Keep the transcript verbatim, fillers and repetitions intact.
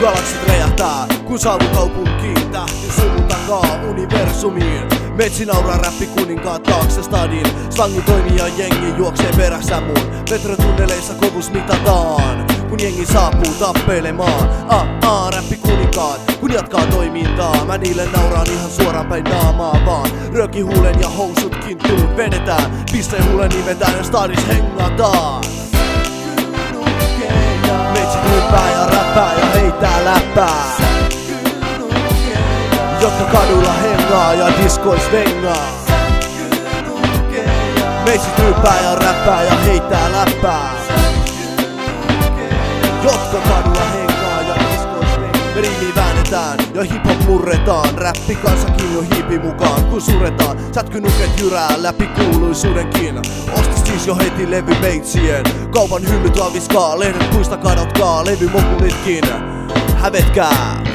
Galaksit räjähtää, kun saavun kaupunkiin. Tähti suvun takaa universumiin. Metsi nauraa räppikuninkaat taakse stadin. Slangi toimii ja jengi juoksee perässä mun. Metrotunneleissa kovus mitataan, kun jengi saapuu tappelemaan. Ah, ah, räppikuninkaat, kun jatkaa toimintaa. Mä niille nauraan ihan suoraan päin naamaa vaan. Röökihuulen ja housut kinttuun vedetään. Pistehuulen nimetään ja stadis hengataan. Metsi tyyppää ja räppää ja heittää läppää. Jotka kadulla hengaa ja diskois vengaa. Meitsi tyyppää ja räppää ja heittää läppää. Jotka kadulla hengaa ja diskois vengaa. Me riimiin väännetään ja hiphop murretaan. Räppi kansakin jo hiipi mukaan kun suretaan. Sätkynuket jyrää läpi kuuluisuudenkin. Ostis siis jo heti levy meitsien. Kaupan hyllyt laviskaa, lehdet puista kadotkaa, levy mokulitkin. Hävetkää.